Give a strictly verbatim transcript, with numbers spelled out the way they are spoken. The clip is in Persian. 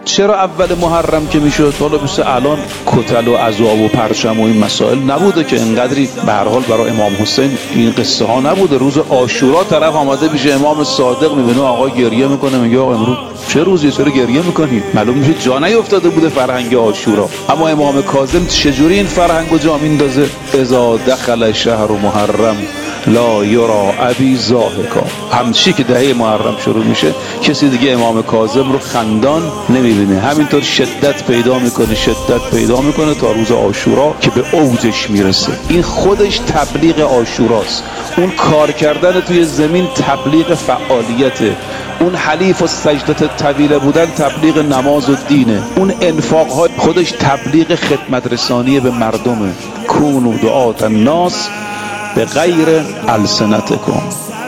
چرا اول محرم که میشد حالا مثل الان کتل و عذاب و پرچم و این مسائل نبوده که انقدری به هر حال برای امام حسین این قصه ها نبوده. روز عاشورا طرف آمده میشه امام صادق میبینه آقا گریه میکنه، میگه آقا امروز چه روزی، چرا گریه میکنی؟ معلوم میشه جا نیافتاده بوده فرهنگ عاشورا. اما امام کاظم چجوری این فرهنگو جا میندازه؟ اذا دخل شهر محرم لا یرا ابی ضاحکا. همچی که دهه محرم شروع میشه کسی دیگه امام کاظم رو خندان نمیبینه. همینطور شدت پیدا میکنه شدت پیدا میکنه تا روز عاشورا که به اوجش میرسه. این خودش تبلیغ عاشوراست. اون کار کردن توی زمین تبلیغ فعالیته. اون حلیف و سجدت طویله بودن تبلیغ نماز و دینه. اون انفاق‌های خودش تبلیغ خدمت رسانی به مردمه. کونوا دعاة الناس به غیر السنتکم.